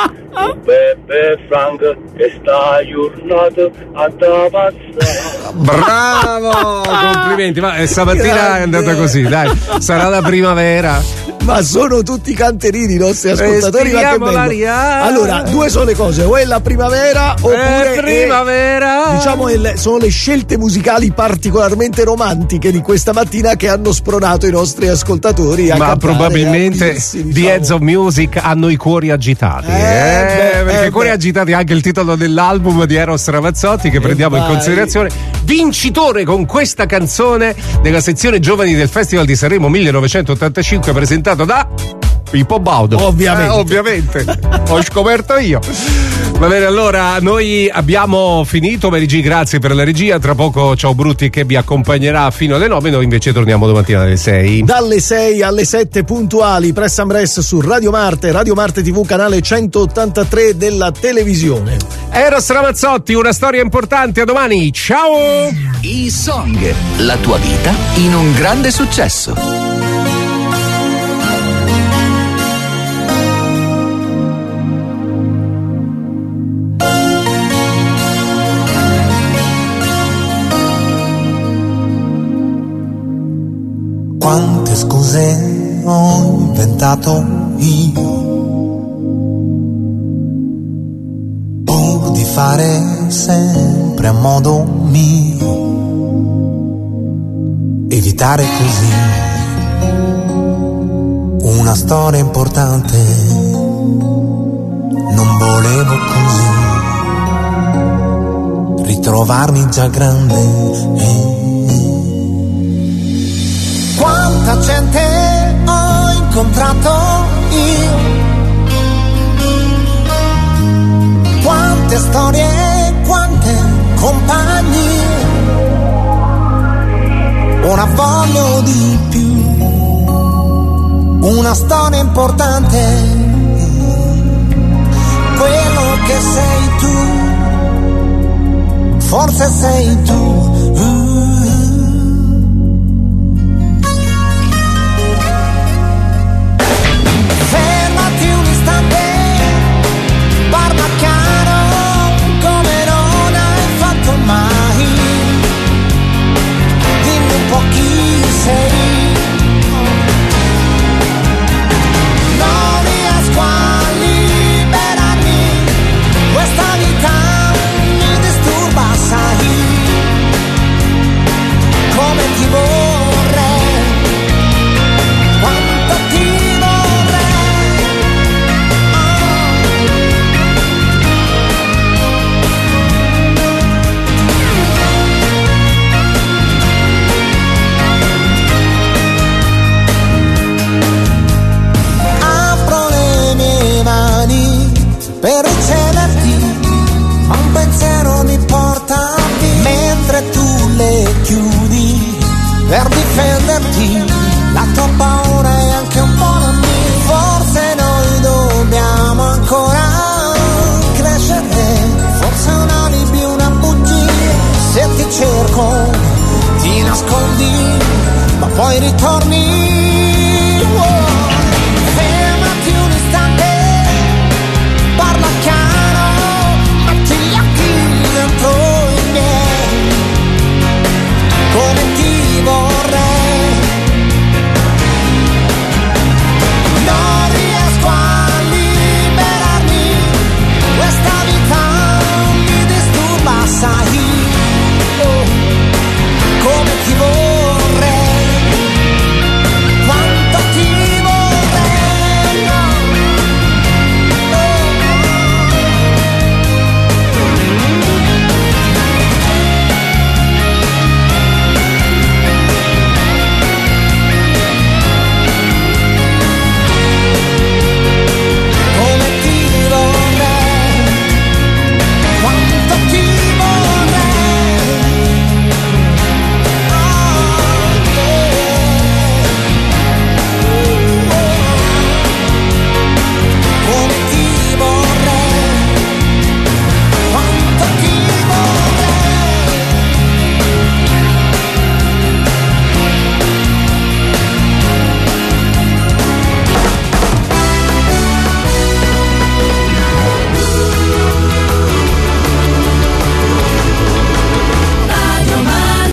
Peppe Frank e sta giornata a passare. Bravo, complimenti, ma stamattina Grande. è andata così, dai, sarà la primavera. Ma sono tutti canterini i nostri ascoltatori. Ma che bello. Allora, due sono le cose: o è la primavera oppure è primavera. È, diciamo è, sono le scelte musicali particolarmente romantiche di questa mattina che hanno spronato i nostri ascoltatori a ma cantare, probabilmente dirsi, di diciamo. Heads of Music hanno i cuori agitati, eh, eh, beh, perché eh, cuori beh. agitati è anche il titolo dell'album di Eros Ramazzotti che prendiamo vai. in considerazione, vincitore con questa canzone della sezione giovani del Festival di Sanremo millenovecentottantacinque presentato da Pippo Baudo. Ovviamente. Eh, ovviamente. Ho scoperto io. Va bene, allora noi abbiamo finito. Mary G, grazie per la regia. Tra poco Ciao Brutti che vi accompagnerà fino alle nove. Noi invece torniamo domattina alle sei. Dalle sei alle sette puntuali, Press and Press su Radio Marte, Radio Marte tivù, canale centottantatré della televisione. Eros Ramazzotti, una storia importante. A domani. Ciao. I Song, la tua vita in un grande successo. Quante scuse ho inventato io pur di fare sempre a modo mio, evitare così una storia importante. Non volevo così ritrovarmi già grande. Quanta gente ho incontrato io, quante storie, quante compagnie, ora voglio di più, una storia importante, quello che sei tu, forse sei tu. Barbacchiano, ritorno